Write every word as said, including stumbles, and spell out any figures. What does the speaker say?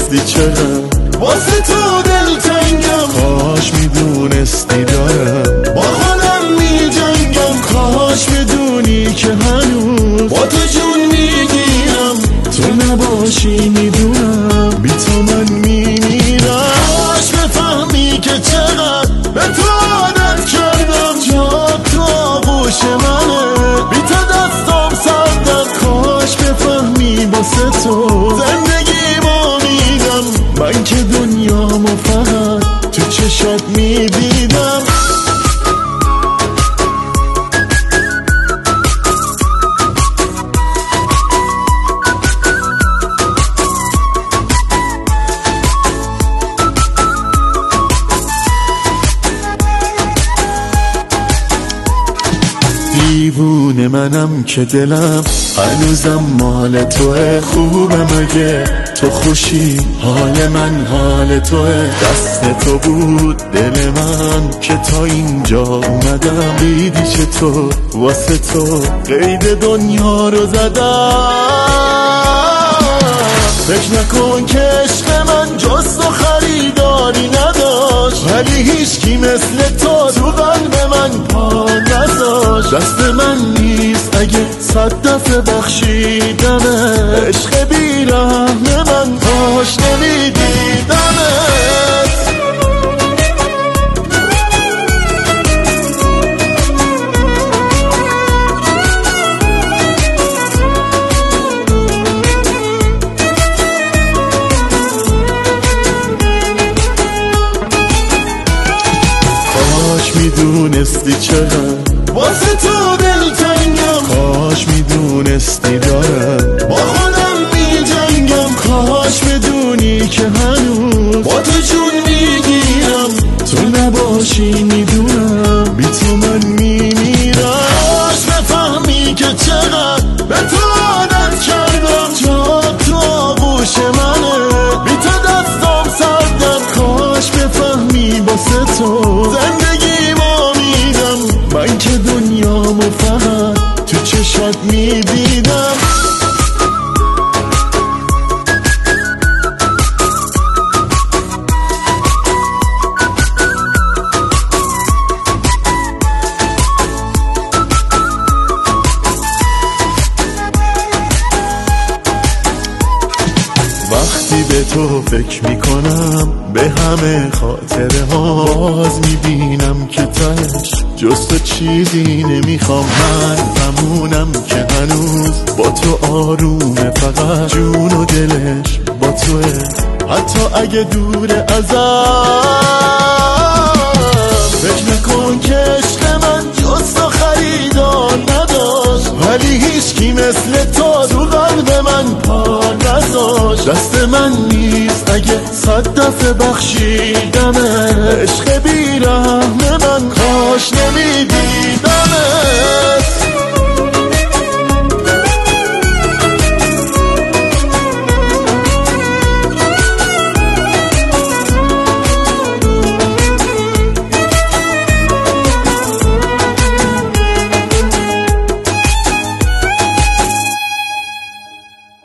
میدونستی چقدر واسه تو دلتنگم، کاش میدونستی دارم با خودم میجنگم، کاش بدونی که هنوز با تو جون میگیرم، تو نباشی میدونم بی تو من میمیرم. کاش بفهمی که چقدر به تو عادت کردم، جا تو آغوش منه، بی تو دستم سردم، کاش بفهمی واسه تو زندگیمو میدم، من که دنیامو فقط تو چشات میدیدم. دیوونه منم که دلم هنوزم مال توه، خوبه مگه تو خوشی حال من حال توه، دست تو بود دل من که تا اینجا اومدم، دیدی چطور واسه تو قید دنیا رو زدم. فکر نکن که عشق من جز تو خریداری نداشت، ولی هیچکی مثل تو تو قلب من پا نذاشت، دست من نیست اگه صد دفعه بخشیدمه، عشق بیرحم من کاش نمیدیدمت. کاش میدونستی چقدر واسه تو دلتنگم، کاش میدونستی دارم با خودم میجنگم، کاش بدونی که هنوز با تو جون میگیرم، تو نباشی میدونم بی تو من میمیرم. کاش بفهمی که چقدر به تو عادت کردم، جا تو آغوش منه، بی تو دستم سردم، کاش بفهمی واسه تو زندگیمو میدم، من که دنیامو فقط تو چشات میدیدم. وقتی به تو فکر میکنم به همه خاطره ها، باز میبینم که تش جز تو چیزی نمیخوام، من همونم که هنوز با تو آرومه، فقط جون و دلش با توه، حتی اگه دور ازم. فکر نکن که عشق من جز تو خریدار نداشت، ولی هیچکی مثل تو تو قلب من پا نذاشت، دست من نیست اگه صد دفعه بخشیدمه، عشق بیرحم من کاش نمیدی